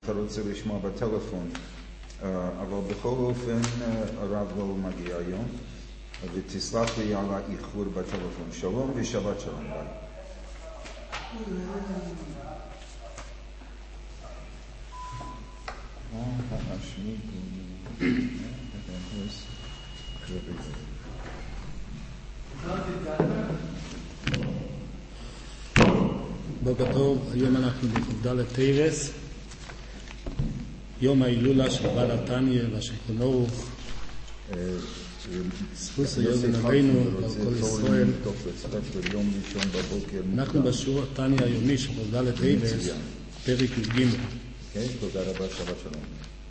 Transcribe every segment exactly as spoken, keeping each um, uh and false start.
אתה רוצה לשמוע בטלפון, אבל בכל אופן הרב לא מגיע היום, ותסלח לי על האיחור בטלפון. שלום ושבת שלום. ביי. בוקר טוב, היום אנחנו בכ"ד תשרי, יום ההילולה של בעל התניא והשולחן ערוך, זכות היום ונבינו על כל ישראל. אנחנו בשיעור התניא היומי של כ"ד תשרי, פרק י"ג. תודה רבה, שבת שלום.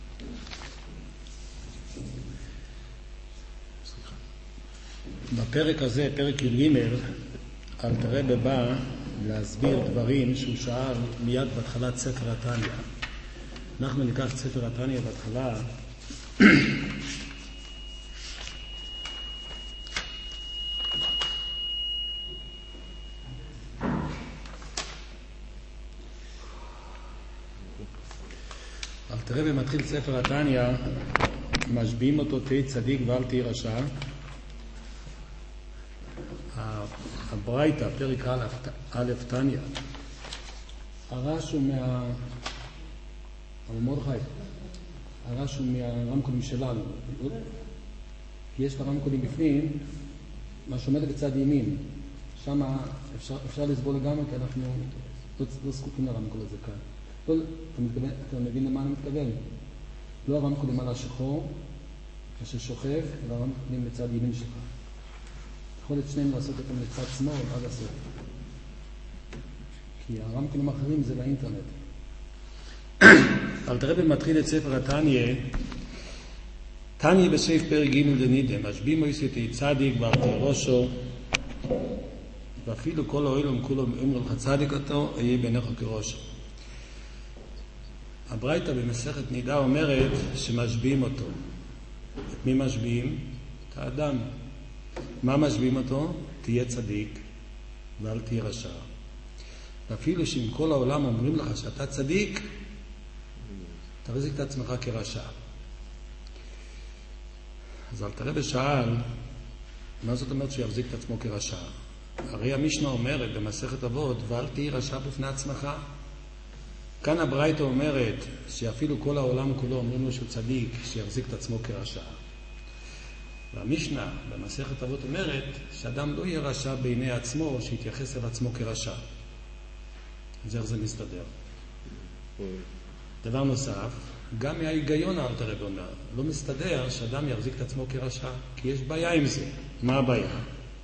בפרק הזה, פרק י"ג, אלתר רבי בא להסביר דברים שהוא שאל מיד בהתחלת ספר התניא. אנחנו ניקח את ספר התניא בהתחלה. אלתר רבי מתחיל ספר התניא, משביעים אותו תהי צדיק ואל תהי רשע. הברייתא, פרק א' תניא, הרש הוא מה... אבל מרדכי, הרש הוא מהרמקולים שלנו. יש את הרמקולים בפנים, מה שעומד בצד ימין. שם אפשר, אפשר לסבול לגמרי, כי אנחנו לא, לא זקוקים לרמקול הזה כאן. לא, אתה, מתכוון, אתה מבין למה אני מתכוון? לא הרמקולים על השחור, כאשר שוכב, אלא הרמקולים בצד ימין שלך. יכול את שניהם לעשות אותם לצד שמאל עד הסוף. כי הרמקולים האחרים זה לאינטרנט. אלתר רבי מתחיל את ספר התניא, תניא בסעיף פרק ג' דנידע, משביעים מויסי תהי צדיק ואל תהי ראשו, ואפילו כל העולם כולם אומרים לך צדיק אותו, אהיה בעיניך כראשו. הברייתא במסכת נידה אומרת שמשביעים אותו. את מי משביעים? את האדם. מה משביעים אותו? תהיה צדיק ואל תהיה רשע. ואפילו שאם כל העולם אומרים לך שאתה צדיק, תחזיק את עצמך כרשע. אז אלתר רבי שאל, מה זאת אומרת שהוא יחזיק את עצמו כרשע? הרי המשנה אומרת במסכת אבות, ואל תהיה רשע בפני עצמך. כאן הברייתא אומרת שאפילו כל העולם כולו אומרים לו שהוא צדיק, שיחזיק את עצמו כרשע. והמשנה במסכת אבות אומרת שאדם לא יהיה רשע בעיני עצמו, שיתייחס אל עצמו כרשע. אז איך זה מסתדר? דבר נוסף, גם מההיגיון אלתר רבי אומר, לא מסתדר שאדם יחזיק את עצמו כרשע, כי יש בעיה עם זה. מה הבעיה?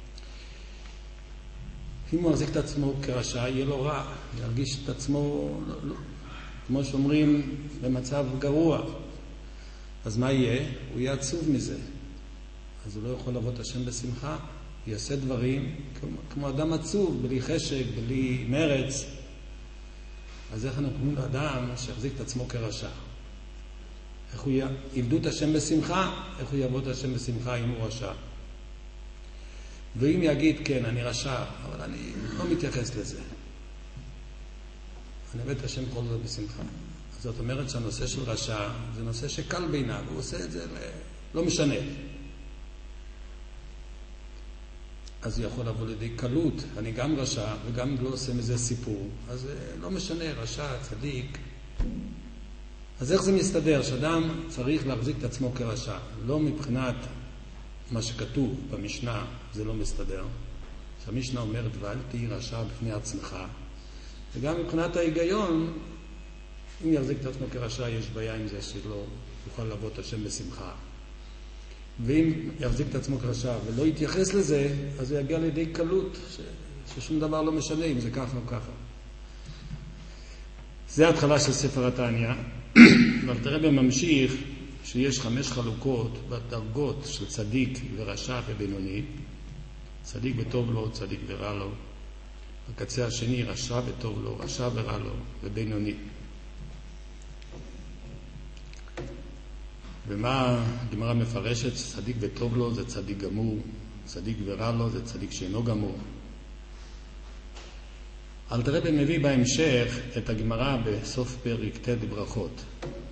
אם הוא יחזיק את עצמו כרשע, יהיה לו רע, ירגיש את עצמו, לא, לא, כמו שאומרים, במצב גרוע. אז מה יהיה? הוא יהיה עצוב מזה. אז הוא לא יכול לעבוד השם בשמחה, יעשה דברים כמו, כמו אדם עצוב, בלי חשק, בלי מרץ. אז איך אנחנו קוראים לאדם שיחזיק את עצמו כרשע? איך הוא יעבדו את השם בשמחה? איך הוא יעבוד את השם בשמחה אם הוא רשע? ואם יגיד, כן, אני רשע, אבל אני לא מתייחס לזה. אני עובד את השם כל זאת בשמחה. אז זאת אומרת שהנושא של רשע זה נושא שקל בעיניו, הוא עושה את זה, לא משנה. אז הוא יכול לבוא לידי קלות, אני גם רשע וגם לא עושה מזה סיפור, אז לא משנה, רשע, צדיק. אז איך זה מסתדר? שאדם צריך להחזיק את עצמו כרשע, לא מבחינת מה שכתוב במשנה, זה לא מסתדר. שהמשנה אומרת, ואל תהי רשע בפני עצמך, וגם מבחינת ההיגיון, אם יחזיק את עצמו כרשע, יש בעיה עם זה שלא יוכל לעבוד את השם בשמחה. ואם יחזיק את עצמו כרשע ולא יתייחס לזה, אז הוא יגיע לידי קלות, ש... ששום דבר לא משנה אם זה ככה או ככה. זה ההתחלה של ספר התניא. ואלתר רבי ממשיך שיש חמש חלוקות בדרגות של צדיק ורשע ובינוני. צדיק וטוב לו, צדיק ורע לו. בקצה השני רשע וטוב לו, רשע ורע לו, ובינוני. ומה הגמרא מפרשת? צדיק וטוב לו זה צדיק גמור, צדיק ורע לו זה צדיק שאינו גמור. אלתר רבי מביא בהמשך את הגמרא בסוף פרק ט' ברכות.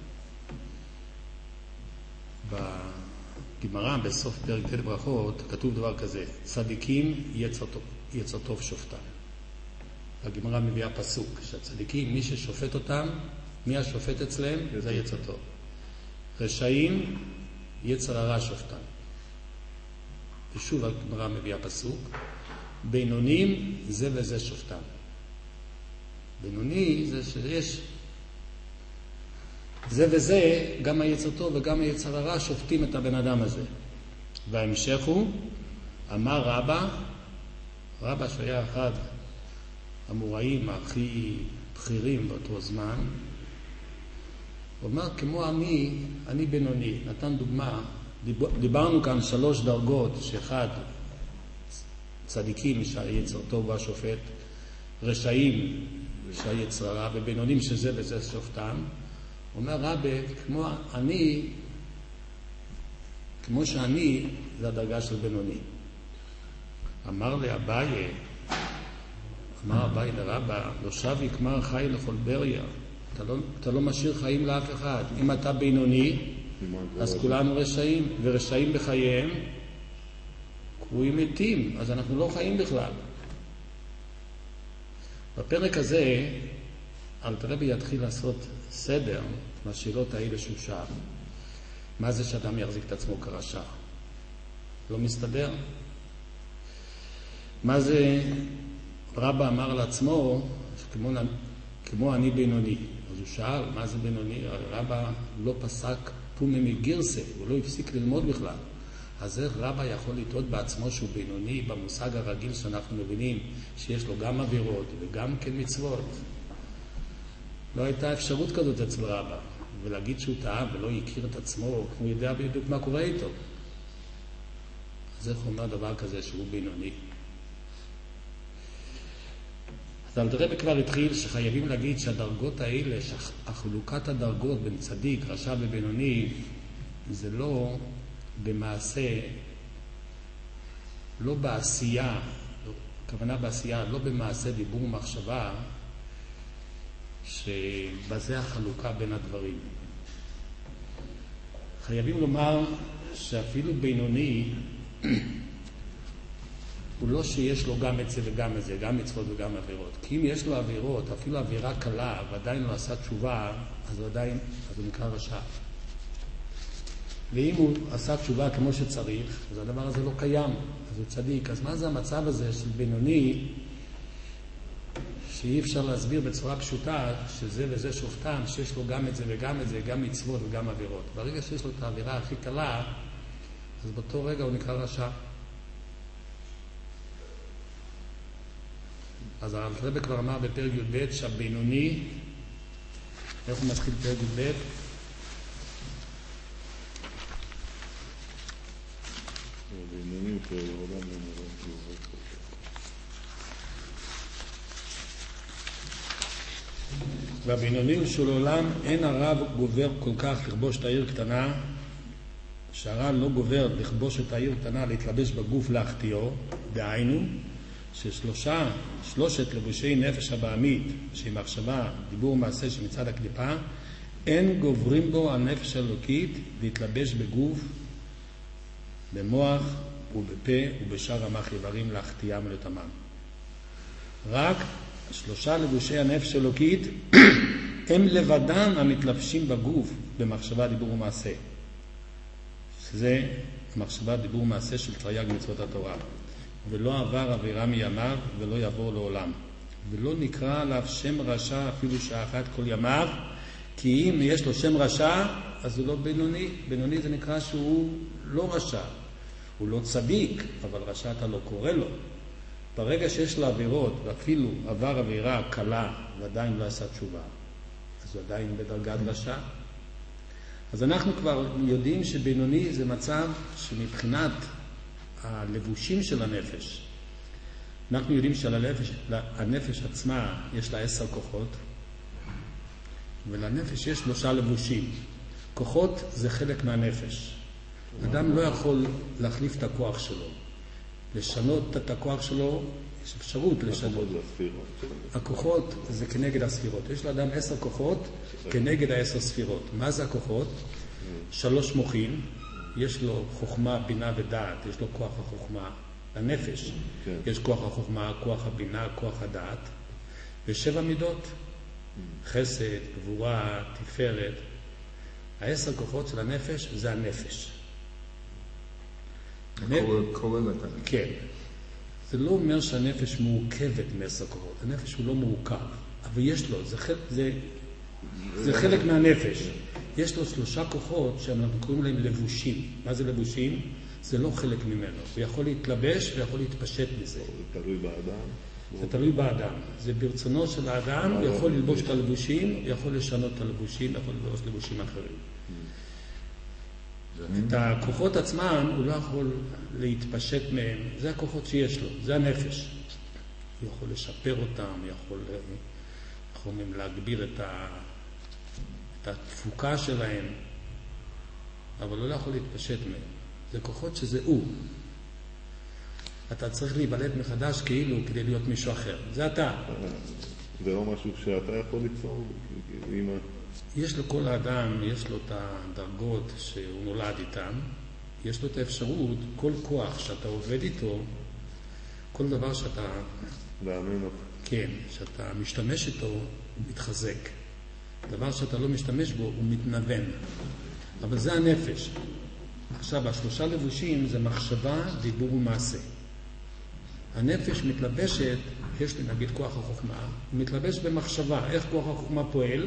בגמרא בסוף פרק ט' ברכות כתוב דבר כזה: צדיקים יצר טוב, יצר טוב שופטם. הגמרא מביאה פסוק שהצדיקים, מי ששופט אותם, מי השופט אצלם? זה יצר טוב. רשעים יצר הרע שופטם. ושוב הגמרא מביאה פסוק: בינונים זה וזה שופטם. בינוני זה שיש זה וזה, גם היצר טוב וגם היצר הרע שופטים את הבן אדם הזה. וההמשך הוא, אמר רבא, רבא שהיה אחד המוראים הכי בכירים באותו זמן, הוא אומר, כמו אני, אני בינוני. נתן דוגמה, דיברנו כאן שלוש דרגות, שאחד צדיקים שהיצר טוב והשופט, רשעים שהיצר הרע, ובינונים שזה וזה שופטם. אומר רבי, כמו אני, כמו שאני, זה הדרגה של בינוני. אמר לי אביי, אמר אביי לרבא, לא שבי כמר חי לכל בריה. אתה לא, אתה לא משאיר חיים לאף אחד. אם אתה בינוני, אז כולנו רשעים, ורשעים בחייהם, קרויים מתים, אז אנחנו לא חיים בכלל. בפרק הזה, אלתר רבי יתחיל לעשות סדר מהשאלות האלה שהוא שאל. מה זה שאדם יחזיק את עצמו כרשע? לא מסתדר. מה זה רבא אמר לעצמו, כמו, כמו אני בינוני. אז הוא שאל, מה זה בינוני? רבא לא פסק פומי מגירסה, הוא לא הפסיק ללמוד בכלל. אז איך רבא יכול לטעות בעצמו שהוא בינוני במושג הרגיל שאנחנו מבינים שיש לו גם עבירות וגם כן מצוות? לא הייתה אפשרות כזאת אצל רבא, ולהגיד שהוא טעה ולא יכיר את עצמו, הוא יודע בדיוק מה קורה איתו. אז איך אומר דבר כזה שהוא בינוני? אז אלתר רבי כבר התחיל שחייבים להגיד שהדרגות האלה, שהחלוקת הדרגות בין צדיק, רשע ובינוני, זה לא במעשה, לא בעשייה, הכוונה בעשייה, לא במעשה דיבור ומחשבה, שבזה החלוקה בין הדברים. חייבים לומר שאפילו בינוני הוא לא שיש לו גם את זה וגם את זה, גם מצוות וגם עבירות. כי אם יש לו עבירות, אפילו עבירה קלה, ועדיין לא עשה תשובה, אז הוא עדיין, אז הוא נקרא רשע. ואם הוא עשה תשובה כמו שצריך, אז הדבר הזה לא קיים, אז הוא צדיק. אז מה זה המצב הזה של בינוני, שאי אפשר להסביר בצורה פשוטה שזה וזה שופטם, שיש לו גם את זה וגם את זה, גם מצוות וגם עבירות. ברגע שיש לו את העבירה הכי קלה, אז באותו רגע הוא נקרא רשע. אז אלתר רבי כבר אמר בפרק י"ב שהבינוני, איך הוא מתחיל פרק י"ב? הבינוני פה העולם למראה והבינוני של עולם אין הרב גובר כל כך לכבוש את העיר קטנה, שהרב לא גובר לכבוש את העיר קטנה, להתלבש בגוף להחטיאו, דהיינו ששלושה, שלושת לבושי נפש הבעמית, שהיא מחשבה, דיבור מעשה שמצד הקליפה, אין גוברים בו הנפש האלוקית להתלבש בגוף, במוח ובפה ובשאר המח איברים להחטיאם ולטמאם. רק שלושה לבושי הנפש האלוקית הם לבדם המתלבשים בגוף במחשבה, דיבור ומעשה. שזה מחשבה, דיבור ומעשה של תרי"ג מצוות התורה. ולא עבר עבירה מימיו ולא יעבור לעולם. ולא נקרא עליו שם רשע אפילו שעה אחת כל ימיו, כי אם יש לו שם רשע, אז הוא לא בינוני. בינוני זה נקרא שהוא לא רשע. הוא לא צדיק, אבל רשע אתה לא קורא לו. ברגע שיש לו עבירות, ואפילו עבר עבירה קלה, ועדיין לא עשה תשובה, אז הוא עדיין בדרגת רשע. אז אנחנו כבר יודעים שבינוני זה מצב שמבחינת הלבושים של הנפש, אנחנו יודעים שלנפש, הנפש עצמה יש לה עשר כוחות, ולנפש יש שלושה לבושים. כוחות זה חלק מהנפש. אדם לא יכול להחליף את הכוח שלו. לשנות את הכוח שלו יש אפשרות לשנות. הכוחות והספירות. הכוחות זה כנגד הספירות. יש לאדם עשר כוחות כנגד העשר ספירות. מה זה הכוחות? שלוש מוחין. יש לו חוכמה, בינה ודעת. יש לו כוח החוכמה. לנפש. כן. יש כוח החוכמה, כוח הבינה, כוח הדעת. ושבע מידות. חסד, גבורה, תפארת. העשר כוחות של הנפש זה הנפש. כולל את הנפש. כן. זה לא אומר שהנפש מורכבת מעשר כוחות. הנפש הוא לא מורכב. אבל יש לו, זה, זה, זה חלק מהנפש. יש לו שלושה כוחות שאנחנו קוראים להם לבושים. מה זה לבושים? זה לא חלק ממנו. הוא יכול להתלבש ויכול להתפשט מזה. זה תלוי באדם. זה תלוי באדם. זה ברצונו של האדם, הוא יכול ללבוש את הלבושים, הוא יכול לשנות את הלבושים, יכול ללבוש לבושים אחרים. את הכוחות עצמם הוא לא יכול להתפשט מהם. זה הכוחות שיש לו, זה הנפש. הוא יכול לשפר אותם, יכול, יכול להגביר את, ה, את התפוקה שלהם, אבל הוא לא יכול להתפשט מהם. זה כוחות שזה הוא. אתה צריך להיבלט מחדש כאילו כדי להיות מישהו אחר. זה אתה. זה לא משהו שאתה יכול ליצור? יש לכל האדם, יש לו את הדרגות שהוא נולד איתם, יש לו את האפשרות, כל כוח שאתה עובד איתו, כל דבר שאתה... לאמן אותו. כן, שאתה משתמש איתו, הוא מתחזק. דבר שאתה לא משתמש בו, הוא מתנוון. אבל זה הנפש. עכשיו, השלושה לבושים זה מחשבה, דיבור ומעשה. הנפש מתלבשת, יש לי נגיד כוח החוכמה, הוא מתלבש במחשבה. איך כוח החוכמה פועל?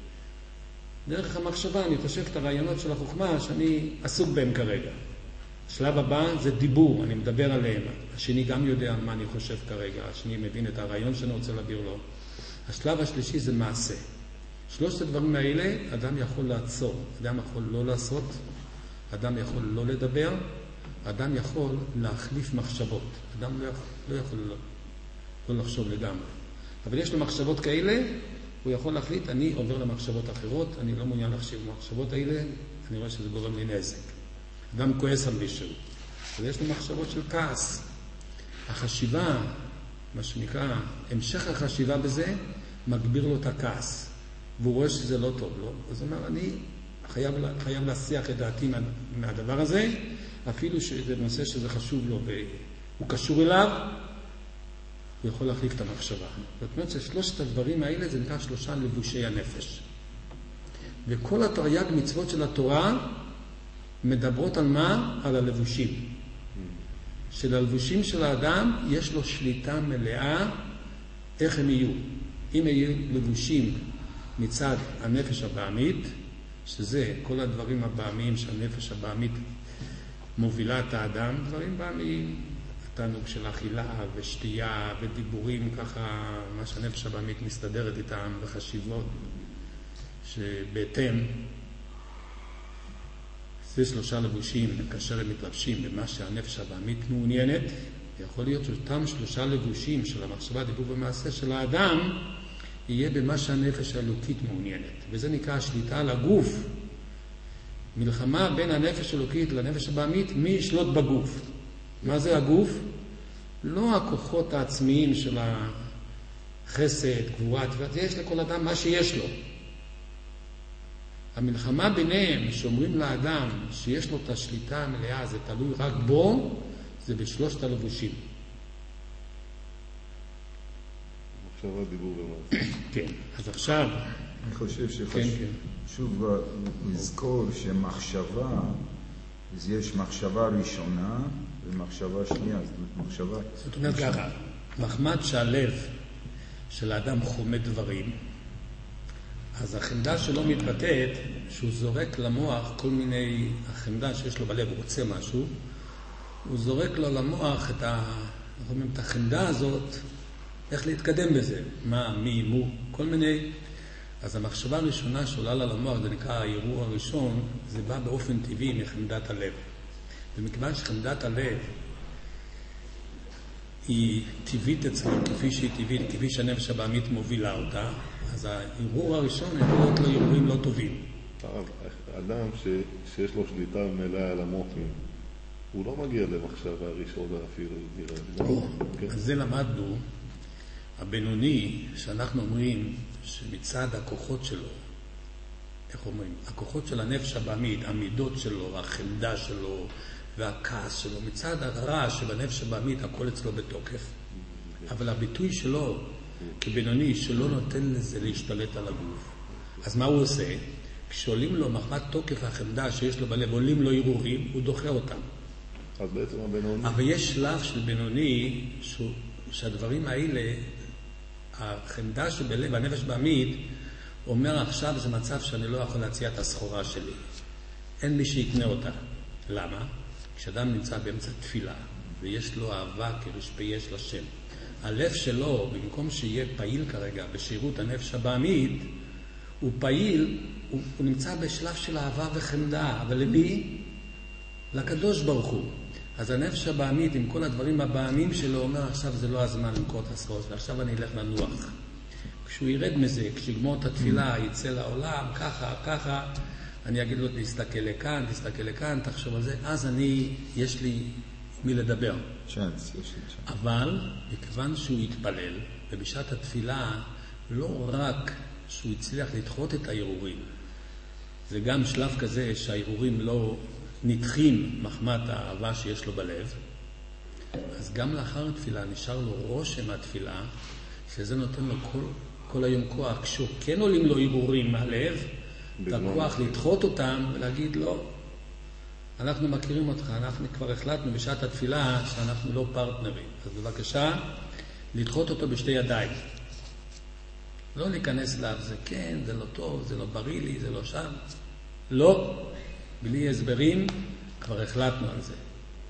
דרך המחשבה אני תושף את הרעיונות של החוכמה שאני עסוק בהם כרגע. השלב הבא זה דיבור, אני מדבר עליהם. השני גם יודע מה אני חושב כרגע, השני מבין את הרעיון שאני רוצה להעביר לו. השלב השלישי זה מעשה. שלושת הדברים האלה, אדם יכול לעצור, אדם יכול לא לעשות, אדם יכול לא לדבר, אדם יכול להחליף מחשבות. אדם לא יכול לא, יכול לא, לא לחשוב לגמרי. אבל יש לו מחשבות כאלה, הוא יכול להחליט, אני עובר למחשבות אחרות, אני לא מעוניין להחשיב במחשבות האלה, אני רואה שזה גורם לי נזק. אדם כועס על מישהו. אז יש לו מחשבות של כעס. החשיבה, מה שנקרא, המשך החשיבה בזה, מגביר לו את הכעס. והוא רואה שזה לא טוב לו. אז הוא אומר, אני חייב, חייב להסיח את דעתי מה, מהדבר הזה, אפילו שזה נושא שזה חשוב לו והוא קשור אליו, הוא יכול להחליף את המחשבה. זאת אומרת ששלושת הדברים האלה זה נקרא שלושה לבושי הנפש. וכל התרי"ג מצוות של התורה מדברות על מה? על הלבושים. של הלבושים של האדם יש לו שליטה מלאה איך הם יהיו. אם יהיו לבושים מצד הנפש הבעמית, שזה כל הדברים הבעמיים שהנפש הבעמית מובילה את האדם, דברים בעמיים, תענוג של אכילה ושתייה ודיבורים, ככה מה שהנפש הבעמית מסתדרת איתם, וחשיבות שבהתאם זה שלושה לבושים, כאשר הם מתלבשים במה שהנפש הבעמית מעוניינת. יכול להיות שאותם שלושה לבושים של המחשבה, דיבור ומעשה של האדם יהיה במה שהנפש האלוקית מעוניינת, וזה נקרא השליטה על הגוף. מלחמה בין הנפש האלוקית לנפש הבעמית, מי ישלוט בגוף? מה זה הגוף? לא הכוחות העצמיים של החסד, גבורה, יש לכל אדם מה שיש לו. המלחמה ביניהם, שאומרים לאדם שיש לו את השליטה המלאה, זה תלוי רק בו, זה בשלושת הלבושים. מחשבה, דיבור ומעשה. כן, אז עכשיו... אני חושב כן, כן. שחשוב לזכור שמחשבה, אז יש מחשבה ראשונה ומחשבה שנייה, זאת אומרת מחשבה... זאת אומרת ככה, מחמד שהלב של האדם חומד דברים, אז החמדה שלו מתבטאת שהוא זורק למוח כל מיני, החמדה שיש לו בלב, הוא רוצה משהו, הוא זורק לו למוח את, ה, את החמדה הזאת, איך להתקדם בזה, מה, מי, מו, כל מיני. אז המחשבה הראשונה שעולה לה למוח, זה נקרא הערעור הראשון, זה בא באופן טבעי מחמדת הלב. ומכיוון שחמדת הלב היא טבעית אצלו, כפי שהיא טבעית, כפי שהנפש הבעמית מובילה אותה, אז הערעור הראשון יכול להיות לו ערעורים לא טובים. אדם ש, שיש לו שליטה מלאה על המוחים, הוא לא מגיע למחשבה ראשונה אפילו, נראה לי. או, כן. אז זה למדנו, הבינוני, שאנחנו אומרים שמצד הכוחות שלו, איך אומרים? הכוחות של הנפש הבעמית, המידות שלו, החמדה שלו והכעס שלו, מצד הרע שבנפש הבעמית הכל אצלו בתוקף. אבל הביטוי שלו כבינוני שלא נותן לזה להשתלט על הגוף. אז מה הוא עושה? כשעולים לו מחמת תוקף החמדה שיש לו בלב, עולים לו ערעורים, הוא דוחה אותם. אז בעצם הבינוני... אבל יש שלב של בינוני שהוא, שהדברים האלה, החמדה שבלב, הנפש בעמית, אומר עכשיו זה מצב שאני לא יכול להציע את הסחורה שלי. אין מי שיקנה אותה. למה? כשאדם נמצא באמצע תפילה ויש לו אהבה כרשפי יש לשם, הלב שלו, במקום שיהיה פעיל כרגע בשירות הנפש הבעמית, הוא פעיל, הוא, הוא נמצא בשלב של אהבה וחמדה, אבל למי? לקדוש ברוך הוא. אז הנפש הבעמית עם כל הדברים הבעמים שלו אומר עכשיו זה לא הזמן למכור את הסחורות, ועכשיו אני אלך לנוח. כשהוא ירד מזה, כשיגמור את התפילה, יצא לעולם, ככה, ככה, אני אגיד לו, תסתכל לכאן, תסתכל לכאן, תחשוב על זה, אז אני, יש לי מי לדבר. צ'אנס, יש לי צ'אנס. אבל, מכיוון שהוא התפלל, ובשעת התפילה, לא רק שהוא הצליח לדחות את הערעורים, זה גם שלב כזה שהערעורים לא נדחים מחמת האהבה שיש לו בלב, אז גם לאחר התפילה נשאר לו רושם התפילה, שזה נותן לו כל, כל היום כוח. כשהוא כן עולים לו ערעורים מהלב, את הכוח לדחות אותם ולהגיד לא, אנחנו מכירים אותך, אנחנו כבר החלטנו בשעת התפילה שאנחנו לא פרטנרים. אז בבקשה, לדחות אותו בשתי ידיים. לא להיכנס אליו, זה כן, זה לא טוב, זה לא בריא לי, זה לא שם. לא, בלי הסברים, כבר החלטנו על זה.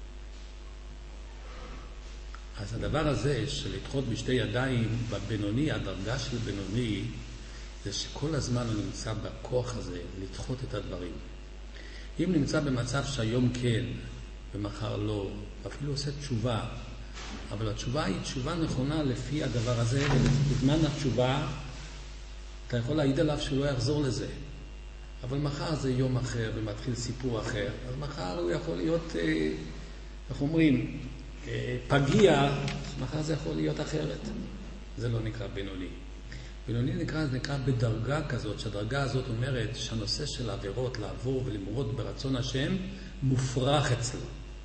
אז הדבר הזה של לדחות בשתי ידיים, בבינוני, הדרגה של בינוני, זה שכל הזמן הוא נמצא בכוח הזה לדחות את הדברים. אם נמצא במצב שהיום כן ומחר לא, אפילו עושה תשובה, אבל התשובה היא תשובה נכונה לפי הדבר הזה, ובזמן התשובה אתה יכול להעיד עליו שהוא לא יחזור לזה. אבל מחר זה יום אחר ומתחיל סיפור אחר, אז מחר הוא יכול להיות, איך אומרים, פגיע, מחר זה יכול להיות אחרת. זה לא נקרא בינוני. בינוני נקרא, זה נקרא בדרגה כזאת, שהדרגה הזאת אומרת שהנושא של העבירות לעבור ולמרוד ברצון השם מופרח אצלו.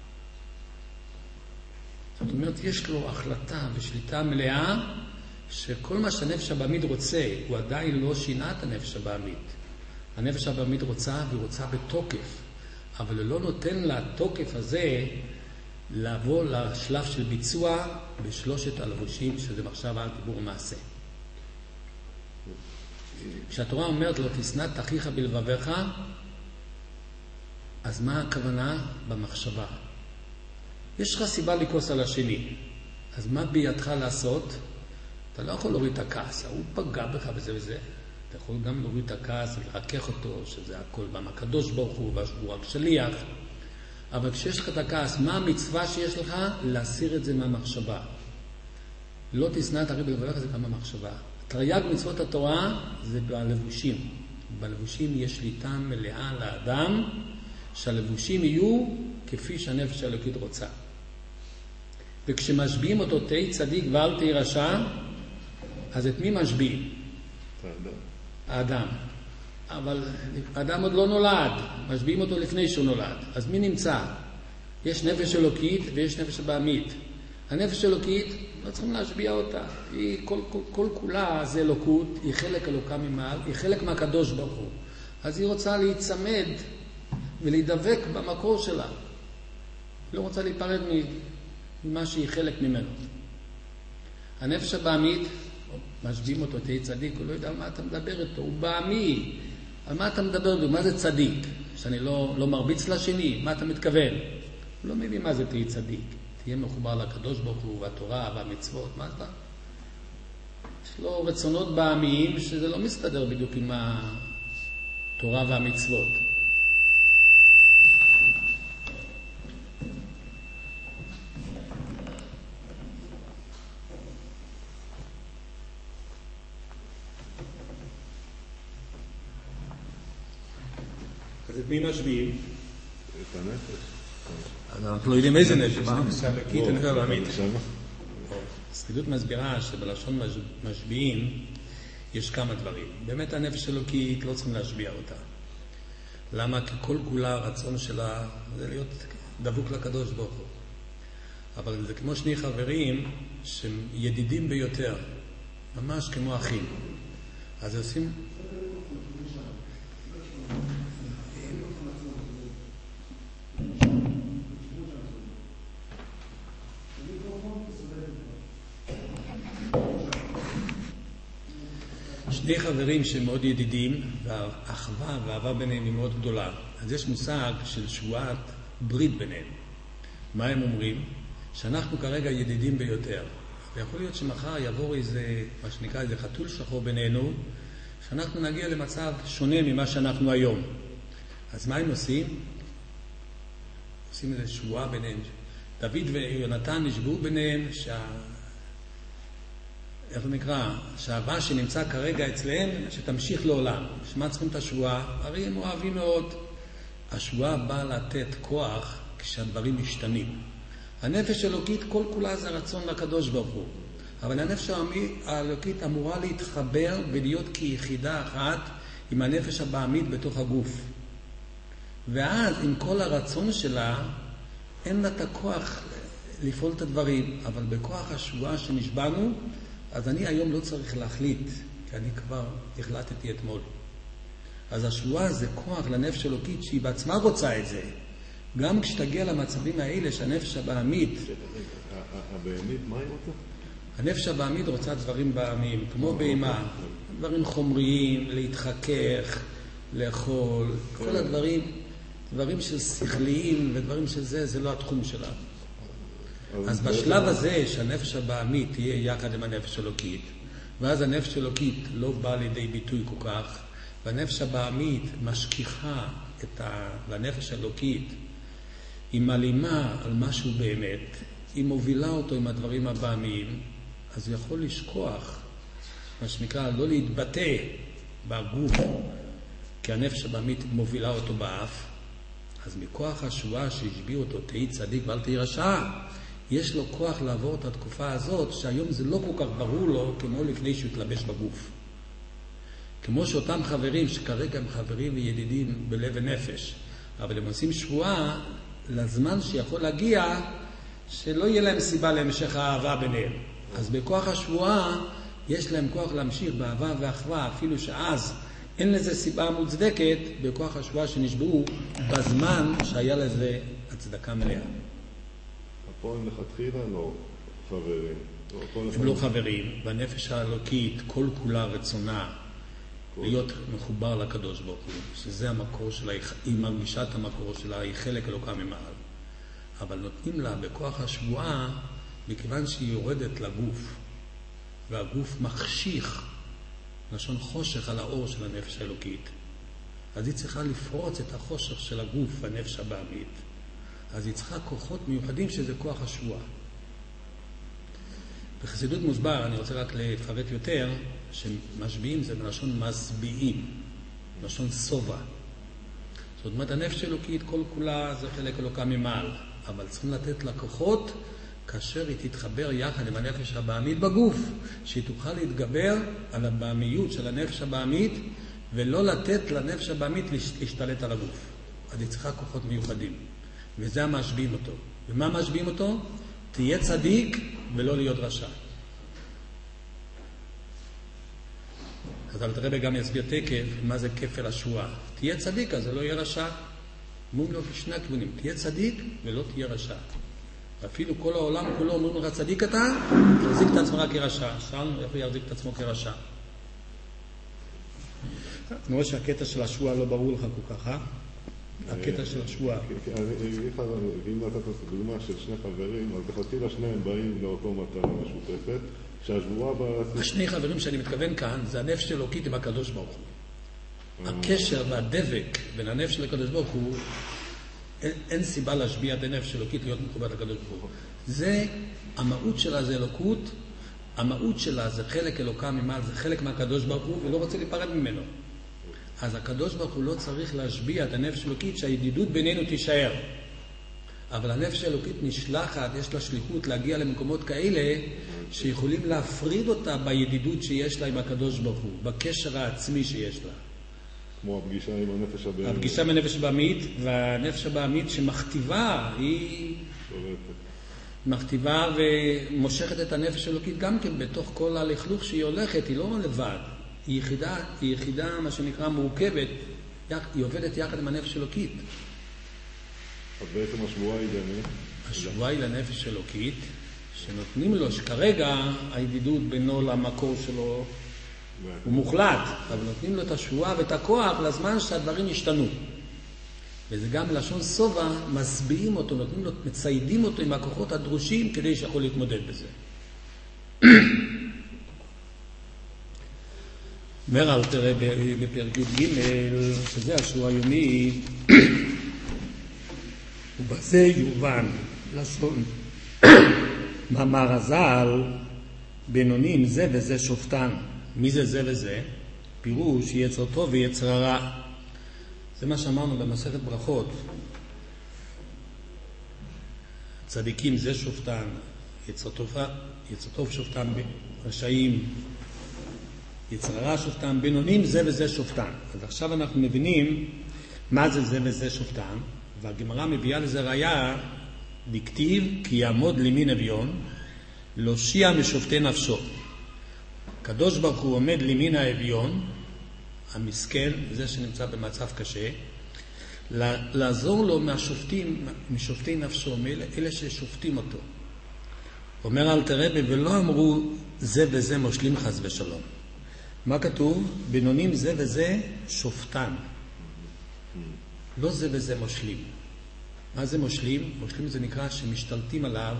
זאת אומרת, יש לו החלטה ושליטה מלאה שכל מה שהנפש הבעמית רוצה, הוא עדיין לא שינה את הנפש הבעמית. הנפש הבעמית רוצה והיא רוצה בתוקף, אבל לא נותן לתוקף הזה לעבור לשלב של ביצוע בשלושת הלבושים, שזה מחשבה על דיבור מעשה. כשהתורה אומרת לו תשנא את אחיך בלבביך, אז מה הכוונה? במחשבה. יש לך סיבה לכעוס על השני, אז מה בידך לעשות? אתה לא יכול להוריד את הכעס, הוא פגע בך וזה וזה. אתה יכול גם להוריד את הכעס ולרכך אותו, שזה הכל בא מהקדוש ברוך הוא והוא רק שליח. אבל כשיש לך את הכעס, מה המצווה שיש לך? להסיר את זה מהמחשבה. לא תשנא את אחיך בלבביך, זה גם המחשבה. תרי"ג מצוות התורה זה בלבושים. בלבושים יש שליטה מלאה לאדם, שהלבושים יהיו כפי שהנפש האלוקית רוצה. וכשמשביעים אותו תהי צדיק ואל תהי רשע, אז את מי משביעים? האדם. האדם. אבל האדם עוד לא נולד, משביעים אותו לפני שהוא נולד. אז מי נמצא? יש נפש אלוקית ויש נפש בעמית. הנפש אלוקית, לא צריכים להשביע אותה. היא כל, כל, כל כולה זה אלוקות, היא חלק אלוקה ממעל, היא חלק מהקדוש ברוך הוא. אז היא רוצה להיצמד ולהידבק במקור שלה. היא לא רוצה להיפרד ממה שהיא חלק ממנו. הנפש הבעמית, משביעים אותו, תהי צדיק, הוא לא יודע על מה אתה מדבר איתו, הוא בעמי. על מה אתה מדבר איתו? מה זה צדיק? שאני לא, לא מרביץ לשני, מה אתה מתכוון? הוא לא מבין מה זה תהי צדיק. תהיה מחובר לקדוש ברוך הוא והתורה והמצוות, מה זה? יש לו רצונות בעמיים שזה לא מסתדר בדיוק עם התורה והמצוות. אז את מי משביעים? את הנפש. אז אנחנו לא יודעים איזה נפש, נפש אלוקית או נפש הבעמית. נשמה. הסחידות מסבירה שבלשון משביעים יש כמה דברים. באמת הנפש אלוקית לא צריכים להשביע אותה. למה? כי כל כולה הרצון שלה זה להיות דבוק לקדוש ברוך הוא. אבל זה כמו שני חברים שהם ידידים ביותר, ממש כמו אחים. אז עושים... שני חברים שמאוד ידידים, והאחווה והאהבה ביניהם היא מאוד גדולה. אז יש מושג של שבועת ברית ביניהם. מה הם אומרים? שאנחנו כרגע ידידים ביותר. ויכול להיות שמחר יעבור איזה, מה שנקרא, איזה חתול שחור בינינו, שאנחנו נגיע למצב שונה ממה שאנחנו היום. אז מה הם עושים? עושים איזה שבועה ביניהם. דוד ויונתן נשבעו ביניהם שה... איך זה נקרא? שהאהבה שנמצא כרגע אצלהם, שתמשיך לעולם. שמה צריכים את השבועה? הרי הם אוהבים מאוד. השבועה באה לתת כוח כשהדברים משתנים. הנפש האלוקית כל כולה זה רצון לקדוש ברוך הוא. אבל הנפש האלוקית אמורה להתחבר ולהיות כיחידה אחת עם הנפש הבעמית בתוך הגוף. ואז עם כל הרצון שלה, אין לה את הכוח לפעול את הדברים. אבל בכוח השבועה שנשבענו, אז אני היום לא צריך להחליט, כי אני כבר החלטתי אתמול. אז השבועה זה כוח לנפש אלוקית שהיא בעצמה רוצה את זה. גם כשתגיע למצבים האלה שהנפש הבעמית... הבעמית, מה היא רוצה? הנפש הבעמית רוצה דברים בעמים, כמו בהמה. דברים חומריים, להתחכך, לאכול, כל הדברים, דברים של שכליים ודברים של זה, זה לא התחום שלה. אז בשלב הזה שהנפש הבעמית תהיה יחד עם הנפש אלוקית, ואז הנפש אלוקית לא באה לידי ביטוי כל כך, והנפש הבעמית משכיחה את ה... לנפש אלוקית, היא מלימה על משהו באמת, היא מובילה אותו עם הדברים הבעמיים, אז הוא יכול לשכוח, מה שנקרא, לא להתבטא בגוף, כי הנפש הבעמית מובילה אותו באף, אז מכוח השבועה שהשביעו אותו, תהי צדיק ואל תהי רשע, יש לו כוח לעבור את התקופה הזאת, שהיום זה לא כל כך ברור לו, כמו לפני שהוא התלבש בגוף. כמו שאותם חברים, שכרגע הם חברים וידידים בלב ונפש, אבל הם עושים שבועה לזמן שיכול להגיע, שלא יהיה להם סיבה להמשך האהבה ביניהם. אז בכוח השבועה, יש להם כוח להמשיך באהבה ואחווה, אפילו שאז אין לזה סיבה מוצדקת, בכוח השבועה שנשבעו, בזמן שהיה לזה הצדקה מלאה. פה הם לכתחילה לא חברים. הם לא חברים, והנפש האלוקית כל כולה רצונה להיות מחובר לקדוש ברוך הוא, שזה המקור שלה, היא מרגישה את המקור שלה, היא חלק אלוקה ממעל. אבל נותנים לה בכוח השבועה, מכיוון שהיא יורדת לגוף, והגוף מחשיך, לשון חושך על האור של הנפש האלוקית. אז היא צריכה לפרוץ את החושך של הגוף, הנפש הבעמית. אז היא צריכה כוחות מיוחדים שזה כוח השבועה. בחסידות מוסבר, אני רוצה רק לפרט יותר, שמשביעים זה בלשון מסביעים, בלשון סובה. זאת אומרת, הנפש אלוקית כל כולה זה חלק אלוקה ממעל, אבל צריכים לתת לה כוחות כאשר היא תתחבר יחד עם הנפש הבעמית בגוף, שהיא תוכל להתגבר על הבעמיות של הנפש הבעמית, ולא לתת לנפש הבעמית להשתלט על הגוף. אז היא צריכה כוחות מיוחדים. וזה המשביעים אותו. ומה משביעים אותו? תהיה צדיק ולא להיות רשע. אז אל תראה גם יסביר תקף מה זה כפל השבועה. תהיה צדיק, אז זה לא יהיה רשע. אומרים לו בשני הכיוונים, תהיה צדיק ולא תהיה רשע. ואפילו כל העולם כולו אומרים לך צדיק אתה, תחזיק את עצמך כרשע. שאלנו איך הוא יחזיק את עצמו כרשע. אני רואה שהקטע של השבועה לא ברור לך כל כך, אה? הקטע של השבועה. אם נתת דוגמה של שני חברים, אז לכתחילה שניהם באים לאותו מטרה משותפת, שהשבועה באה... השני חברים שאני מתכוון כאן, זה הנפש אלוקית עם הקדוש ברוך הוא. הקשר והדבק בין הנפש של הקדוש ברוך הוא, אין סיבה להשביע את הנפש אלוקית להיות מחובר לקדוש ברוך הוא. זה, המהות שלה זה אלוקות, המהות שלה זה חלק אלוקה ממעל, זה חלק מהקדוש ברוך הוא, ולא רוצה להיפרד ממנו. אז הקדוש ברוך הוא לא צריך להשביע את הנפש אלוקית שהידידות בינינו תישאר. אבל הנפש האלוקית נשלחת, יש לה שליחות להגיע למקומות כאלה שיכולים להפריד אותה בידידות שיש לה עם הקדוש ברוך הוא, בקשר העצמי שיש לה. כמו הפגישה עם הנפש הבאמית. הפגישה עם הנפש הבאמית, והנפש הבאמית שמכתיבה, היא שולטת. מכתיבה ומושכת את הנפש האלוקית גם כן בתוך כל הלכלוך שהיא הולכת, היא לא לבד. היא יחידה, היא יחידה מה שנקרא מורכבת, היא עובדת יחד עם הנפש האלוקית. אז בעצם השבועה היא באמת? השבועה היא לנפש האלוקית, שנותנים לו שכרגע הידידות בינו למקור שלו הוא מוחלט, אבל נותנים לו את השבועה ואת הכוח לזמן שהדברים ישתנו. וזה גם בלשון סובה, מסביעים אותו, נותנים לו, מציידים אותו עם הכוחות הדרושים כדי שיכול להתמודד בזה. אומר אל תראה בפרק י"ג, שזה השבוע היומי, ובזה יובן לשון מאמר הז"ל, בינונים זה וזה שופטן. מי זה זה וזה? פירוש יצר טוב ויצר רע. זה מה שאמרנו במסכת ברכות. צדיקים זה שופטן, יצר טוב, יצר טוב שופטן, רשעים, יצר רע שופטן, בינונים זה וזה שופטן. אז עכשיו אנחנו מבינים מה זה זה וזה שופטן, והגמרא מביאה לזה ראיה, דכתיב כי יעמוד לימין אביון, להושיע משופטי נפשו. הקדוש ברוך הוא עומד לימין האביון, המסכן, זה שנמצא במצב קשה, לעזור לו מהשופטים, משופטי נפשו, אלה ששופטים אותו. אומר אל תראה, ולא אמרו זה וזה מושלים חס ושלום. מה כתוב? בינונים זה וזה שופטן. לא זה וזה מושלים. מה זה מושלים? מושלים זה נקרא שמשתלטים עליו,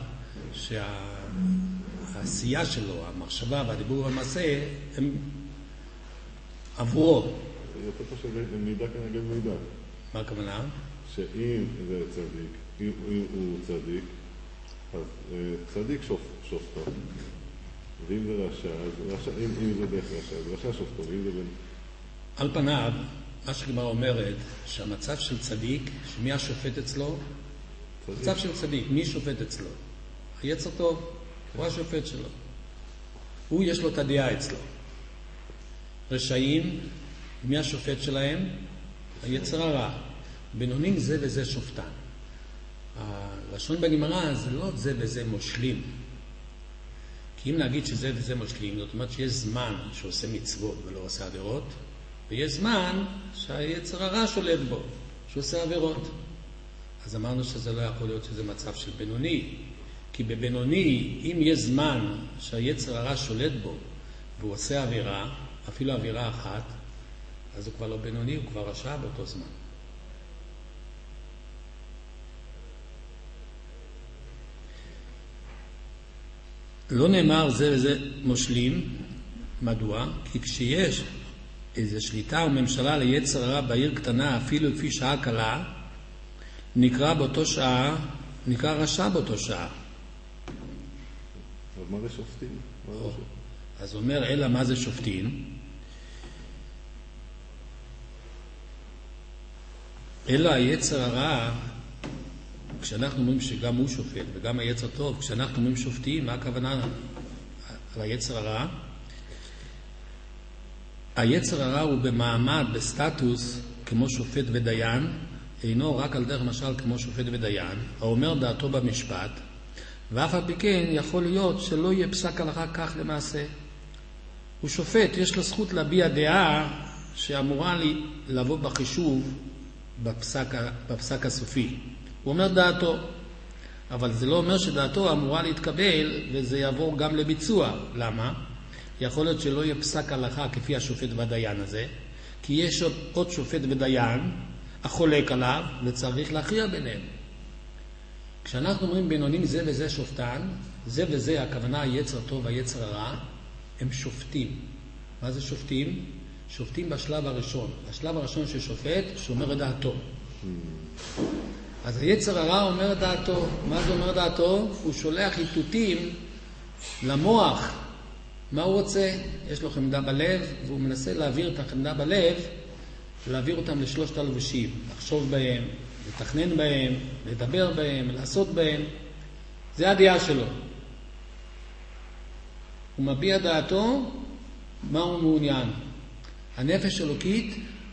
שהעשייה שלו, המחשבה והדיבור והמעשה, הם עבורו. יותר פשוט זה מידה כנגד מידה. מה הכוונה? שאם זה צדיק, אם הוא צדיק, אז צדיק שופטו. ואם זה רשע, אם זה דרך רשע, אז רשע שופטו. על פניו, מה שגמרא אומרת, שהמצב של צדיק, שמי השופט אצלו? מצב של צדיק, מי שופט אצלו? היצר טוב, הוא השופט שלו. הוא יש לו את הדעה אצלו. רשעים, מי השופט שלהם? היצר הרע. בינונים זה וזה שופטן. הלשון בגמרא זה לא זה וזה מושלים. כי אם נגיד שזה וזה מושלים, זאת אומרת שיש זמן שעושה מצוות ולא עושה עבירות, ויש זמן שהיצר הרע שולט בו, שעושה עבירות. אז אמרנו שזה לא יכול להיות שזה מצב של בינוני. כי בבינוני, אם יש זמן שהיצר הרע שולט בו, והוא עושה עבירה, אפילו עבירה אחת, אז הוא כבר לא בינוני, הוא כבר רשע באותו זמן. לא נאמר זה וזה מושלים. מדוע? כי כשיש איזו שליטה או ממשלה ליצר הרע בעיר קטנה, אפילו לפי שעה קלה, נקרא באותו שעה, נקרא רשע באותו שעה. אז מה זה שופטים? אז אומר, אלא מה זה שופטים? אלא היצר הרע, כשאנחנו אומרים שגם הוא שופט וגם היצר טוב, כשאנחנו אומרים שופטים, מה הכוונה על היצר הרע? היצר הרע הוא במעמד, בסטטוס, כמו שופט ודיין, אינו רק על דרך משל כמו שופט ודיין, האומר דעתו במשפט, ואף על פי כן יכול להיות שלא יהיה פסק הלכה כך למעשה. הוא שופט, יש לו זכות להביע דעה שאמורה לי לבוא בחישוב בפסק, בפסק הסופי. הוא אומר דעתו, אבל זה לא אומר שדעתו אמורה להתקבל וזה יעבור גם לביצוע. למה? יכול להיות שלא יהיה פסק הלכה כפי השופט והדיין הזה, כי יש עוד שופט ודיין החולק עליו וצריך להכריע ביניהם. כשאנחנו אומרים בינונים זה וזה שופטן, זה וזה הכוונה היצר טוב והיצר הרע, הם שופטים. מה זה שופטים? שופטים בשלב הראשון. השלב הראשון של שופט שאומר את דעתו. אז היצר הרע אומר את דעתו. מה זה אומר דעתו? הוא שולח איתותים למוח. מה הוא רוצה? יש לו חמדה בלב, והוא מנסה להעביר את החמדה בלב, להעביר אותם לשלושת הלבשים, לחשוב בהם, לתכנן בהם, לדבר בהם, לעשות בהם. זה הדעה שלו. הוא מביע דעתו, מה הוא מעוניין. הנפש אלוקית,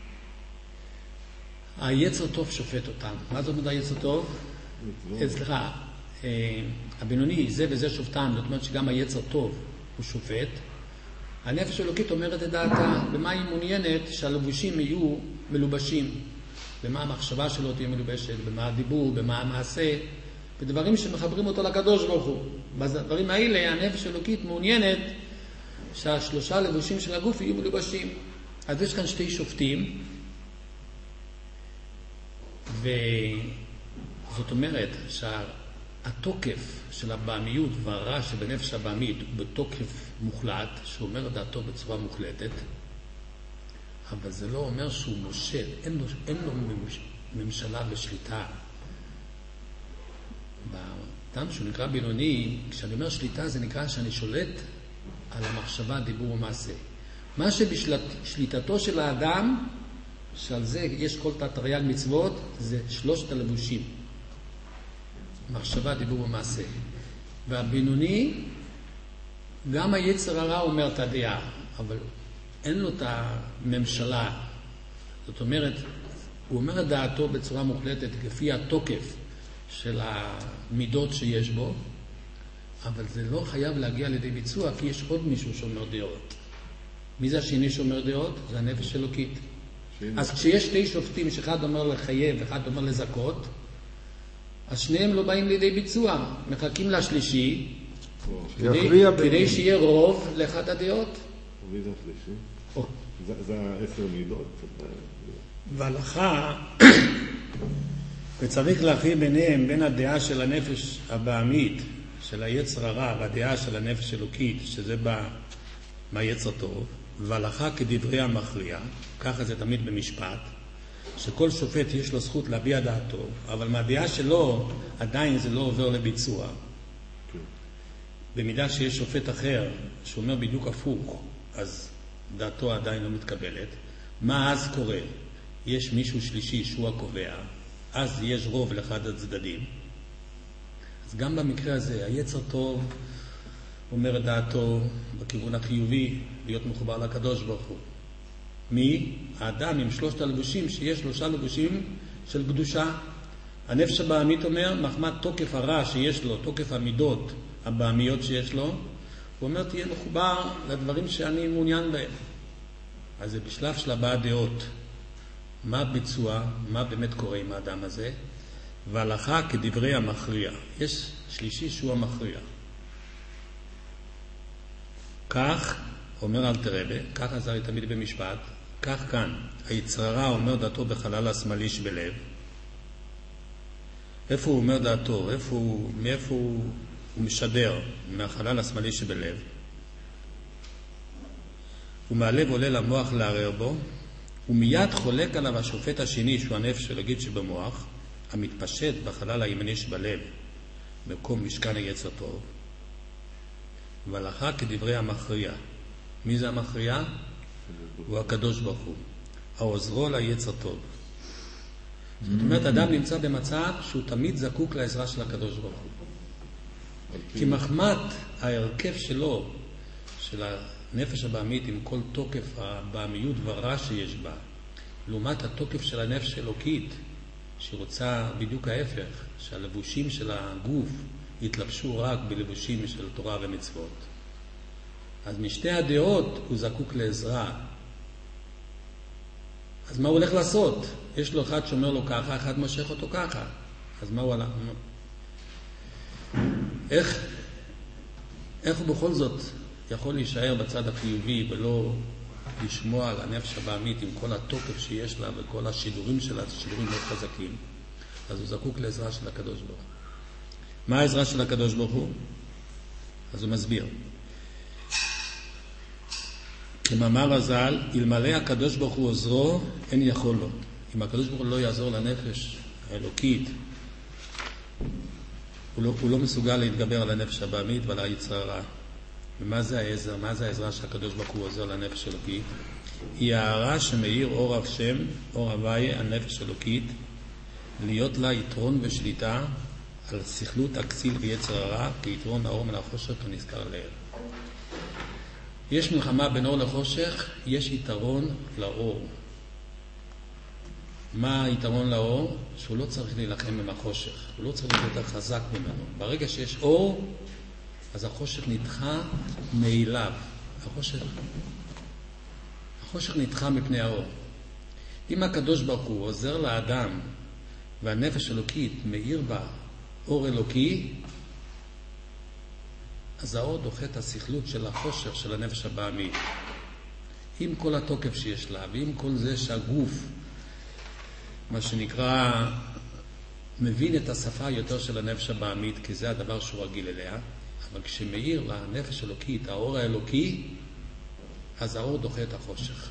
היצר טוב שופט אותם. מה זאת אומרת היצר טוב? סליחה, הבינוני, זה וזה שופטם, זאת אומרת שגם היצר טוב הוא שופט. הנפש אלוקית אומרת את דעתה, במה היא מעוניינת שהלבושים יהיו מלובשים, במה המחשבה שלו תהיה מלובשת, במה הדיבור, במה המעשה, בדברים שמחברים אותו לקדוש ברוך הוא. בדברים האלה הנפש אלוקית מעוניינת שהשלושה לבושים של הגוף יהיו מלובשים. אז יש כאן שתי שופטים, וזאת אומרת שהתוקף של הבעמיות והרע שבנפש הבעמית הוא בתוקף מוחלט, שהוא אומר דעתו בצורה מוחלטת, אבל זה לא אומר שהוא מושל, אין לו, אין לו ממשלה ושליטה. באדם שהוא נקרא בינוני, כשאני אומר שליטה זה נקרא שאני שולט על המחשבה, דיבור ומעשה. מה שבשליטתו של האדם, שעל זה יש כל תרי"ג מצוות, זה שלושת הלבושים. מחשבה, דיבור ומעשה. והבינוני, גם היצר הרע אומר את הדעה, אבל אין לו את הממשלה. זאת אומרת, הוא אומר את דעתו בצורה מוחלטת, לפי התוקף של המידות שיש בו, אבל זה לא חייב להגיע לידי ביצוע, כי יש עוד מישהו שאומר דעות. מי זה השני שאומר דעות? זה הנפש אלוקית. אז כשיש שתי שופטים, שאחד אומר לחייב, אחד אומר לזכות, אז שניהם לא באים לידי ביצוע. מחכים לשלישי, כדי, כדי שיהיה רוב לאחד הדעות. מי זה השלישי? זה, זה העשר מידות. והלכה, וצריך להכריע ביניהם, בין הדעה של הנפש הבעמית, של היצר הרע, והדעה של הנפש אלוקית, שזה בא מהיצר טוב, והלכה כדברי המכריע, ככה זה תמיד במשפט, שכל שופט יש לו זכות להביע דעתו, אבל מהדעה שלו עדיין זה לא עובר לביצוע. במידה שיש שופט אחר שאומר בדיוק הפוך, אז דעתו עדיין לא מתקבלת. מה אז קורה? יש מישהו שלישי שהוא הקובע, אז יש רוב לאחד הצדדים. אז גם במקרה הזה, היצר טוב אומר את דעתו בכיוון החיובי, להיות מחובר לקדוש ברוך הוא. מי? האדם עם שלושת הלבושים, שיש שלושה לבושים של קדושה. הנפש הבעמית אומר, מחמת תוקף הרע שיש לו, תוקף המידות הבעמיות שיש לו, הוא אומר, תהיה מחובר לדברים שאני מעוניין בהם. אז זה בשלב של הבעת דעות. מה ביצוע, מה באמת קורה עם האדם הזה? והלכה כדברי המכריע. יש שלישי שהוא המכריע. כך, אומר אל תרבה, ככה זה תמיד במשפט, כך כאן, היצר הרע אומר דעתו בחלל השמאלי שבלב. איפה הוא אומר דעתו? איפה הוא, מאיפה הוא, הוא משדר? מהחלל השמאלי שבלב. ומהלב עולה למוח לערער בו, ומיד חולק עליו השופט השני, שהוא הנפש אלוקית שבמוח, המתפשט בחלל הימני שבלב, מקום משכן היצר טוב. והלכה כדברי המכריע. מי זה המכריע? הוא הקדוש ברוך הוא, העוזרו ליצר טוב. זאת אומרת, אדם נמצא במצב שהוא תמיד זקוק לעזרה של הקדוש ברוך הוא. כי מחמת ההרכב שלו, של הנפש הבעמית עם כל תוקף הבעמיות והרע שיש בה, לעומת התוקף של הנפש אלוקית, שרוצה בדיוק ההפך, שהלבושים של הגוף יתלבשו רק בלבושים של תורה ומצוות. אז משתי הדעות הוא זקוק לעזרה. אז מה הוא הולך לעשות? יש לו אחד שאומר לו ככה, אחד מושך אותו ככה. אז מה הוא הלך? איך, איך הוא בכל זאת יכול להישאר בצד החיובי ולא לשמוע על הנפש הבעמית עם כל התוקף שיש לה וכל השידורים שלה, שידורים מאוד חזקים? אז הוא זקוק לעזרה של הקדוש ברוך הוא. מה העזרה של הקדוש ברוך הוא? אז הוא מסביר. כמאמר הז"ל, אלמלא הקדוש ברוך הוא עוזרו, אין יכול לו. אם הקדוש ברוך הוא לא יעזור לנפש האלוקית, הוא לא, הוא לא מסוגל להתגבר על הנפש הבעמית ועל היצר הרע. ומה זה העזר? מה זה העזרה שהקדוש ברוך הוא עוזר לנפש האלוקית? היא הערה שמאיר אור השם, אור הוויה, הנפש האלוקית, להיות לה יתרון ושליטה על שכלות הכסיל ויצר הרע, כיתרון האור מן החושך כנזכר לעיל. יש מלחמה בין אור לחושך, יש יתרון לאור. מה היתרון לאור? שהוא לא צריך להילחם עם החושך, הוא לא צריך להיות יותר חזק ממנו. ברגע שיש אור, אז החושך נדחה מאליו. החושך, החושך נדחה מפני האור. אם הקדוש ברוך הוא עוזר לאדם והנפש אלוקית מאיר בה אור אלוקי, אז האור דוחה את השכלות של החושך של הנפש הבאמית. עם כל התוקף שיש לה, ועם כל זה שהגוף, מה שנקרא, מבין את השפה יותר של הנפש הבאמית, כי זה הדבר שהוא רגיל אליה, אבל כשמאיר לנפש אלוקית, האור האלוקי, אז האור דוחה את החושך.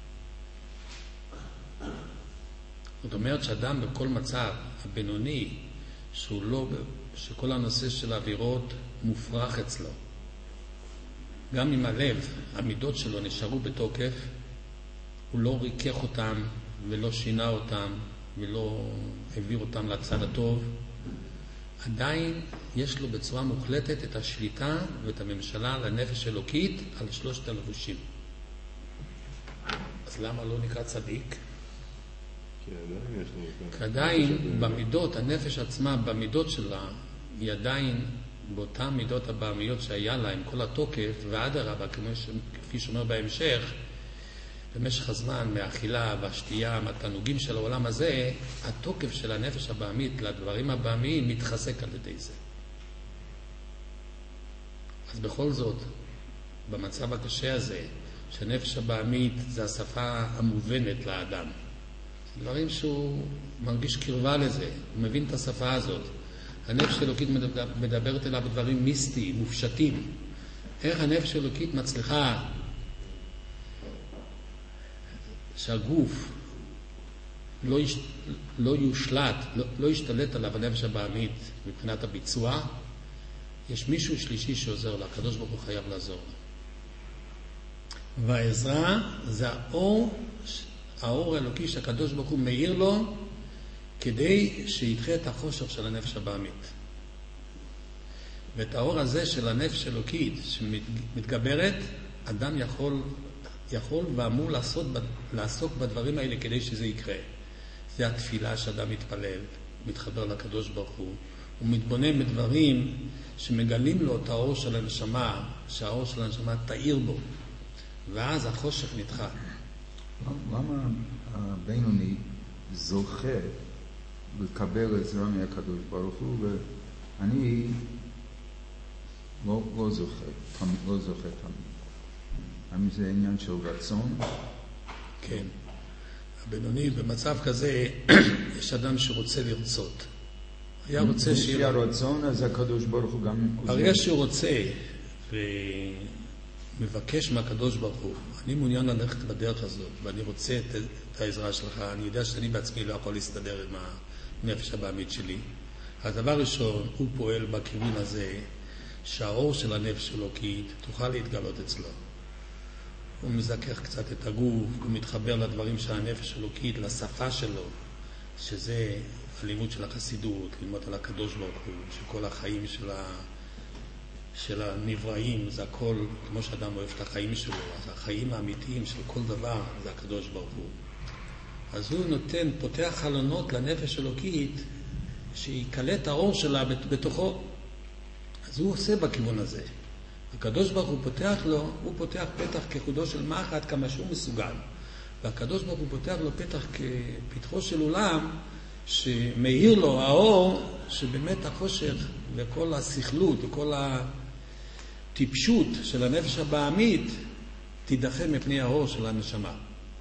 זאת אומרת שאדם בכל מצב הבינוני, שהוא לא, שכל הנושא של האווירות מופרח אצלו. גם אם הלב, המידות שלו נשארו בתוקף, הוא לא ריכך אותם ולא שינה אותם ולא העביר אותם לצד הטוב, עדיין יש לו בצורה מוחלטת את השליטה ואת הממשלה לנפש אלוקית על שלושת הלבושים. אז למה לא נקרא צדיק? כי עדיין יש לו... כי עדיין במידות, הנפש עצמה, במידות שלה, היא עדיין באותן מידות הבאמיות שהיה לה עם כל התוקף, ועד הרבה, כפי שאומר בהמשך, במשך הזמן, מהאכילה והשתייה, מהתענוגים של העולם הזה, התוקף של הנפש הבאמית לדברים הבאמיים מתחזק על ידי זה. אז בכל זאת, במצב הקשה הזה, שהנפש הבאמית זה השפה המובנת לאדם. זה דברים שהוא מרגיש קרבה לזה, הוא מבין את השפה הזאת. הנפש האלוקית מדברת אליו בדברים מיסטיים, מופשטים. איך הנפש האלוקית מצליחה שהגוף לא, יש, לא יושלט, לא, לא ישתלט עליו הנפש הבאמית מבחינת הביצוע, יש מישהו שלישי שעוזר לה, הקדוש ברוך הוא חייב לעזור לה. והעזרה זה האור, האור האלוקי שהקדוש ברוך הוא מאיר לו, כדי שידחה את החושך של הנפש הבאמית. ואת האור הזה של הנפש אלוקית שמתגברת, אדם יכול, יכול ואמור לעשות, לעסוק בדברים האלה כדי שזה יקרה. זה התפילה שאדם מתפלל, מתחבר לקדוש ברוך הוא, הוא מתבונן בדברים שמגלים לו את האור של הנשמה, שהאור של הנשמה תאיר בו, ואז החושך נדחה. למה הבינוני זוכה לקבל עזרה מהקדוש ברוך הוא, ואני לא, לא זוכה, תמיד, לא זוכה תמיד. האם זה עניין של רצון? כן. הבינוני, במצב כזה, יש אדם שרוצה לרצות. היה רוצה שיהיה... יש הרצון, אז הקדוש ברוך הוא גם... הרגע שהוא רוצה ומבקש מהקדוש ברוך הוא, אני מעוניין ללכת בדרך הזאת, ואני רוצה את, את העזרה שלך, אני יודע שאני בעצמי לא יכול להסתדר עם הנפש הבאמית שלי. הדבר ראשון, הוא פועל בכיוון הזה, שהאור של הנפש אלוקית תוכל להתגלות אצלו. הוא מזכך קצת את הגוף, הוא מתחבר לדברים של הנפש אלוקית, לשפה שלו, שזה הלימוד של החסידות, ללמוד על הקדוש ברוך הוא, שכל החיים של, ה... של הנבראים, זה הכל, כמו שאדם אוהב את החיים שלו, אז החיים האמיתיים של כל דבר זה הקדוש ברוך הוא. אז הוא נותן, פותח חלונות לנפש אלוקית, שיקלט האור שלה בתוכו. אז הוא עושה בכיוון הזה. הקדוש ברוך הוא פותח לו, הוא פותח פתח כחודו של מחט כמה שהוא מסוגל. והקדוש ברוך הוא פותח לו פתח כפתחו של עולם, שמאיר לו האור, שבאמת החושך וכל השכלות וכל הטיפשות של הנפש הבאמית תידחה מפני האור של הנשמה.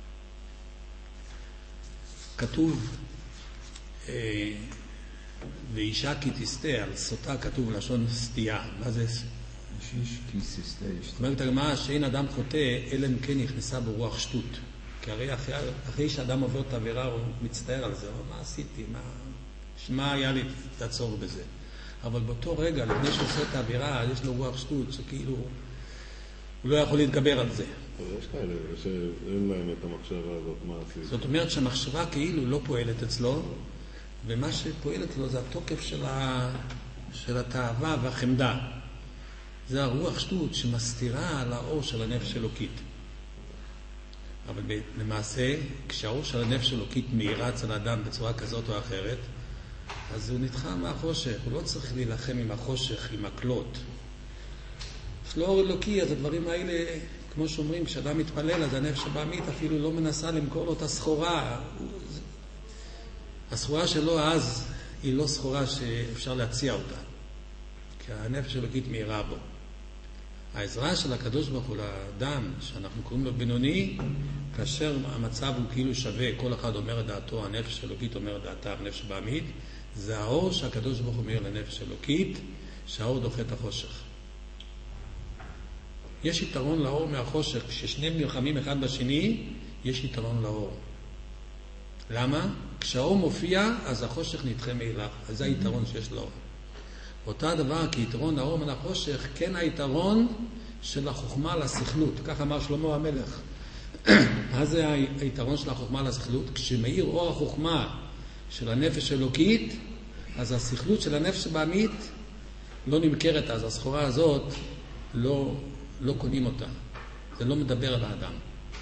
כתוב, אה, ואישה כי תסתה, על סוטה כתוב לשון סטייה. מה זה? שיש כי תסתה. זאת אומרת, הגמרא שאין אדם חוטא, אלא אם כן נכנסה ברוח שטות. כי הרי אחרי, אחרי שאדם עובר את העבירה, הוא מצטער על זה. מה עשיתי? מה, מה היה לי לעצור בזה? אבל באותו רגע, לפני שהוא עושה את העבירה, יש לו רוח שטות, שכאילו הוא לא יכול להתגבר על זה. יש כאלה שאין להם את המחשבה הזאת, מה עשיתי? זאת אומרת שהמחשבה כאילו לא פועלת אצלו, ומה שפועלת לו זה התוקף של, ה... של התאווה והחמדה. זה הרוח שטות שמסתירה על האור של הנפש אלוקית. אבל למעשה, כשהאור של הנפש אלוקית מאירה אצל האדם בצורה כזאת או אחרת, אז הוא נדחה מהחושך. הוא לא צריך להילחם עם החושך, עם הקלות. יש לו אור אלוקי, אז הדברים האלה, כמו שאומרים, כשאדם מתפלל, אז הנפש הבאמית אפילו לא מנסה למכור לו את הסחורה. הסחורה שלו אז היא לא סחורה שאפשר להציע אותה, כי הנפש אלוקית מאירה בו. העזרה של הקדוש ברוך הוא לאדם, שאנחנו קוראים לו בינוני, כאשר המצב הוא כאילו שווה, כל אחד אומר את דעתו, הנפש אלוקית אומר את דעתה, הנפש הבאמית, זה האור שהקדוש ברוך הוא מאיר לנפש אלוקית, שהאור דוחה את החושך. יש יתרון לאור מהחושך, כששניהם נלחמים אחד בשני, יש יתרון לאור. למה? כשהאור מופיע, אז החושך נדחה מאליו, אז זה היתרון שיש לאור. אותה דבר, כי יתרון האור מן החושך, כן היתרון של החוכמה לסכלות. כך אמר שלמה המלך. מה זה היתרון של החוכמה לסכלות? כשמאיר אור החוכמה של הנפש אלוקית, אז הסכלות של הנפש הבאמית לא נמכרת, אז הסחורה הזאת לא, לא קונים אותה. זה לא מדבר על האדם.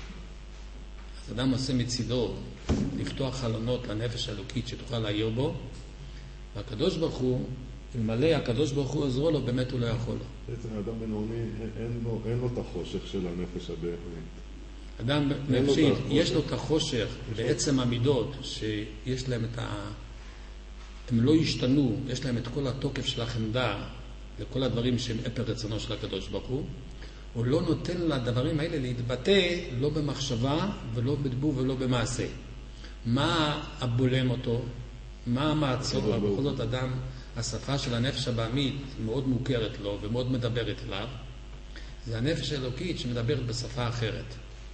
אז אדם עושה מצידו לפתוח חלונות לנפש האלוקית שתוכל להעיר בו, והקדוש ברוך הוא, אלמלא הקדוש ברוך הוא עזרו לו, באמת הוא לא יכול לו. בעצם האדם בינוני, אין לו, אין לו את החושך של הנפש הבאמית. אדם נפשית, יש לו את החושך בעצם המידות, שיש להם את ה... הם לא השתנו, יש להם את כל התוקף של החמדה, וכל הדברים שהם אפר רצונו של הקדוש ברוך הוא. הוא לא נותן לדברים האלה להתבטא, לא במחשבה, ולא בדיבור ולא במעשה. מה הבולם אותו? מה המעצור? בכל זאת אדם, השפה של הנפש הבאמית מאוד מוכרת לו ומאוד מדברת אליו. זה הנפש האלוקית שמדברת בשפה אחרת.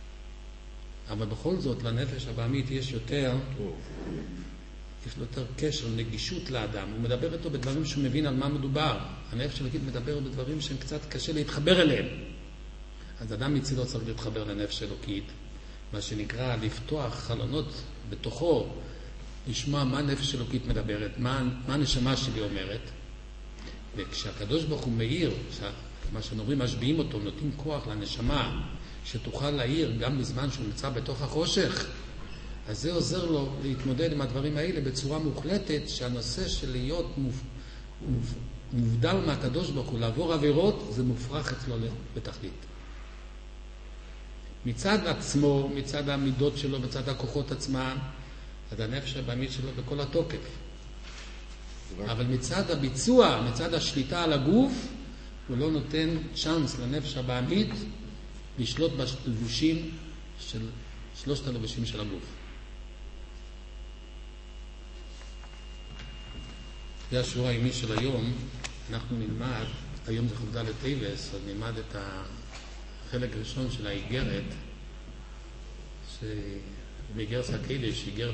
אבל בכל זאת לנפש הבאמית יש יותר, יש לו יותר קשר, נגישות לאדם. הוא מדבר איתו בדברים שהוא מבין על מה מדובר. הנפש האלוקית מדבר בדברים שהם קצת קשה להתחבר אליהם. אז אדם מצידו צריך להתחבר לנפש אלוקית, מה שנקרא לפתוח חלונות בתוכו, לשמוע מה נפש אלוקית מדברת, מה, מה הנשמה שלי אומרת. וכשהקדוש ברוך הוא מאיר, מה שנאמרים משביעים אותו, נותנים כוח לנשמה שתוכל להאיר גם בזמן שהוא נמצא בתוך החושך, אז זה עוזר לו להתמודד עם הדברים האלה בצורה מוחלטת, שהנושא של להיות מופ... מופ... מובדל מהקדוש ברוך הוא, לעבור עבירות, זה מופרך אצלו בתכלית. מצד עצמו, מצד המידות שלו, מצד הכוחות עצמם, אז הנפש הבאמית שלו בכל התוקף. אבל מצד הביצוע, מצד השליטה על הגוף, הוא לא נותן צ'אנס לנפש הבאמית לשלוט בלבושים של שלושת הלבושים של הגוף. זה השיעור היומי של היום. אנחנו נלמד, היום זה חובדה לטייבס, אז נלמד את החלק הראשון של האיגרת, שבאיגרת הקדש, איגרת